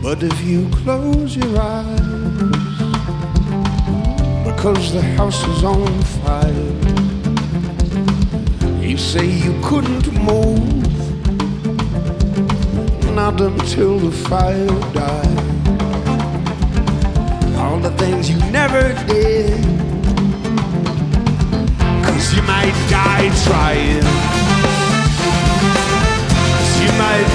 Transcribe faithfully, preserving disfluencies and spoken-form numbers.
But if you close your eyes, because the house is on fire, you say you couldn't move, not until the fire died. All the things you never did,